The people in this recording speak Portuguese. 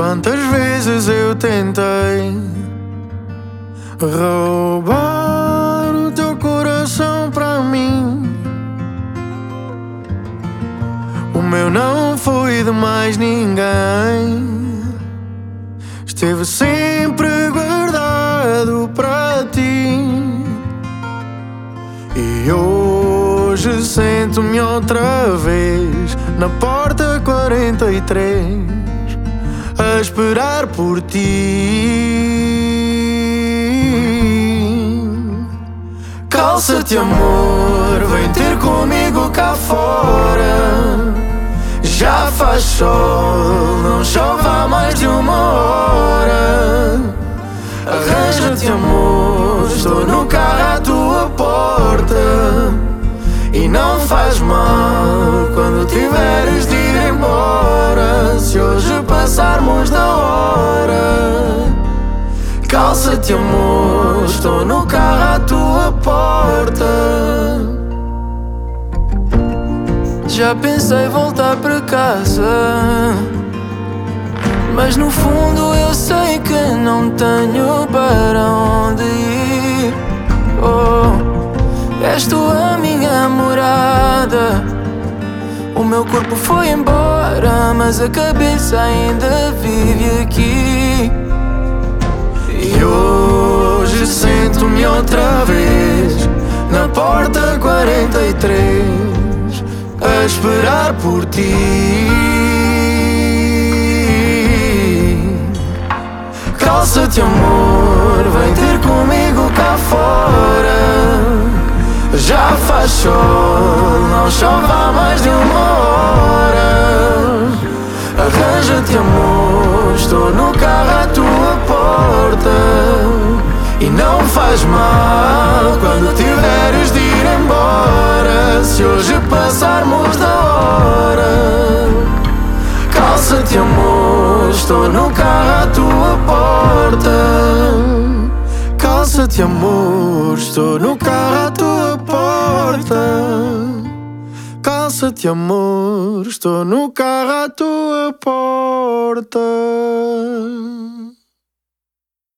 Quantas vezes eu tentei roubar o teu coração pra mim. O meu não foi de mais ninguém, esteve sempre guardado pra ti. E hoje sento-me outra vez na porta 43 a esperar por ti. Calça-te, amor, vem ter comigo cá fora. Já faz sol, não chove há mais de uma hora. Arranja-te, amor, estou no carro à tua porta. E não faz mal quando tiveres de ir embora, se hoje passarmos da hora. Calça-te, amor, estou no carro à tua porta. Já pensei voltar para casa, mas no fundo eu sei que não tenho para onde ir. Oh, és tu a minha morada. O meu corpo foi embora, mas a cabeça ainda vive aqui. E hoje sento-me outra vez na porta 43 a esperar por ti. Calça-te, amor, vem ter comigo cá fora. Já faz sol, não chove há mais de uma hora. Arranja-te, amor, estou no carro à tua porta. E não faz mal quando tiveres de ir embora, se hoje passarmos da hora. Calça-te, amor, estou no carro à tua porta. Calça-te, amor, estou no carro à tua porta. Calça-te, amor, estou no carro à tua porta.